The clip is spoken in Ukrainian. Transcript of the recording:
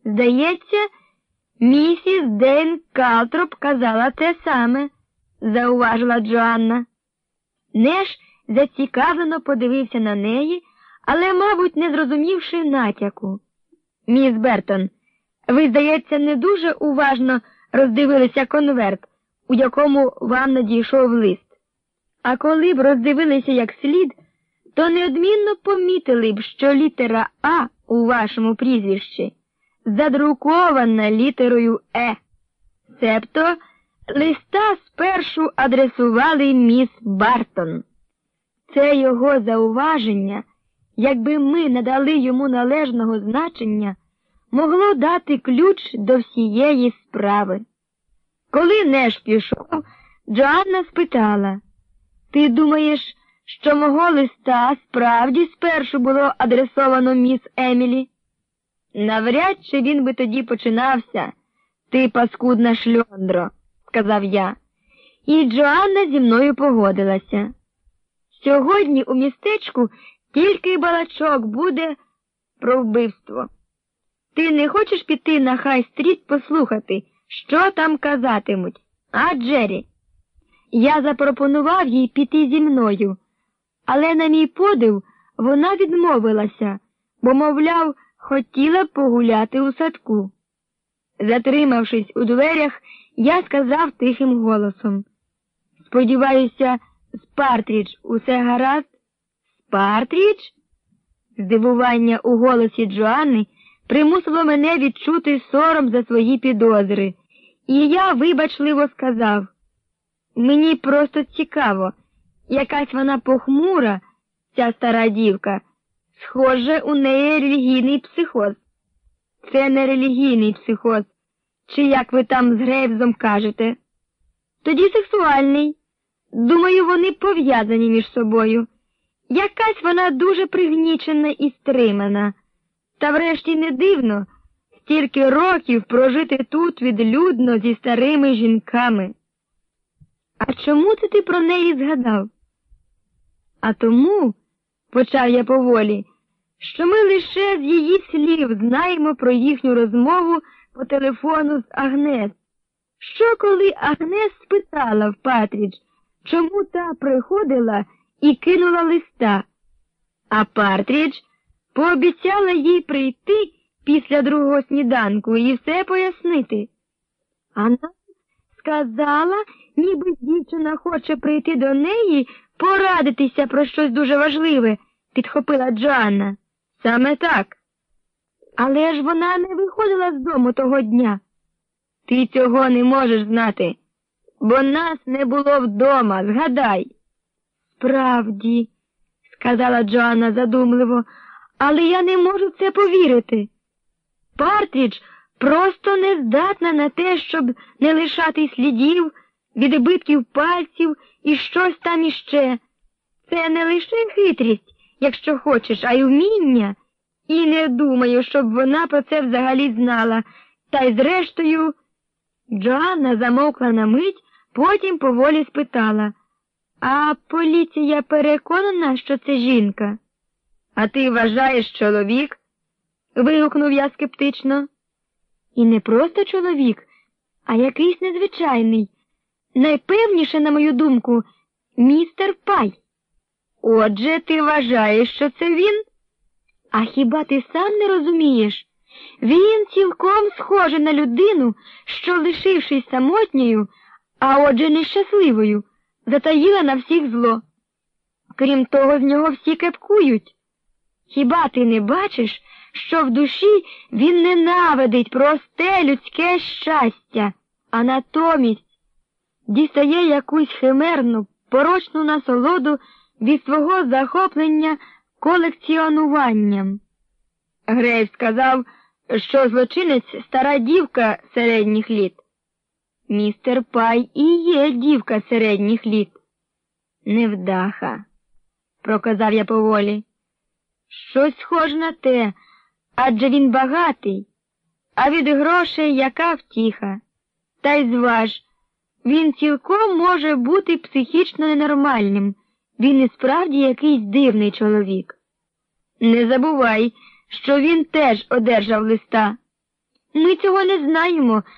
Здається, місіс Дейн Калтроп казала те саме, зауважила Джоанна. Неш зацікавлено подивився на неї, але, мабуть, не зрозумівши натяку. Міс Бертон, ви, здається, не дуже уважно роздивилися конверт, у якому вам надійшов лист. А коли б роздивилися як слід, то неодмінно помітили б, що літера А у вашому прізвищі задрукована літерою Е. Себто листа спершу адресували міс Бартон. Це його зауваження, якби ми надали йому належного значення, могло дати ключ до всієї справи. Коли Неш пішов, Джоанна спитала: «Ти думаєш, що мого листа справді спершу було адресовано міс Емілі?» «Навряд чи він би тоді починався, ти паскудна шльондро», – сказав я. І Джоанна зі мною погодилася. Сьогодні у містечку тільки балачок буде про вбивство. Ти не хочеш піти на Хай-стріт послухати, що там казатимуть? А, Джері? Я запропонував їй піти зі мною, але на мій подив вона відмовилася, бо, мовляв, хотіла б погуляти у садку. Затримавшись у дверях, я сказав тихим голосом: «Сподіваюся, з Партрідж усе гаразд?» «З Партрідж?» Здивування у голосі Джоанни примусило мене відчути сором за свої підозри, і я вибачливо сказав: «Мені просто цікаво, якась вона похмура, ця стара дівка. Схоже, у неї релігійний психоз». «Це не релігійний психоз, чи як ви там з Грейвзом кажете?» «Тоді сексуальний. Думаю, вони пов'язані між собою. Якась вона дуже пригнічена і стримана. Та врешті не дивно стільки років прожити тут відлюдно зі старими жінками». «А чому це ти про неї згадав?» «А тому, – почав я поволі, – що ми лише з її слів знаємо про їхню розмову по телефону з Агнес. Що коли Агнес спитала в Партрідж, чому та приходила і кинула листа, а Партрідж пообіцяла їй прийти після другого сніданку і все пояснити. Вона сказала, ніби дівчина хоче прийти до неї порадитися про щось дуже важливе, підхопила Джоанна. Саме так. Але ж вона не виходила з дому того дня. Ти цього не можеш знати, бо нас не було вдома, згадай. Справді, сказала Джоанна задумливо, але я не можу в це повірити. Партрідж просто не здатна на те, щоб не лишати слідів, відбитків пальців і щось там іще. Це не лише хитрість, якщо хочеш, а й вміння. І не думаю, щоб вона про це взагалі знала. Та й зрештою... Джоанна замовкла на мить, потім поволі спитала: «А поліція переконана, що це жінка?» «А ти вважаєш, чоловік?» – вигукнув я скептично. «І не просто чоловік, а якийсь незвичайний. Найпевніше, на мою думку, містер Пай». «Отже, ти вважаєш, що це він?» «А хіба ти сам не розумієш? Він цілком схожий на людину, що, лишившись самотньою, а отже нещасливою, затаїла на всіх зло. Крім того, з нього всі кепкують. Хіба ти не бачиш, що в душі він ненавидить просте людське щастя, а натомість дістає якусь химерну, порочну насолоду від свого захоплення колекціонуванням?» Грейв сказав, що злочинець – стара дівка середніх літ. Містер Пай і є дівка середніх літ. «Невдаха», – проказав я поволі. «Щось схоже на те, адже він багатий, а від грошей яка втіха. Та й зваж, він цілком може бути психічно ненормальним, він і справді якийсь дивний чоловік. Не забувай, що він теж одержав листа. Ми цього не знаємо.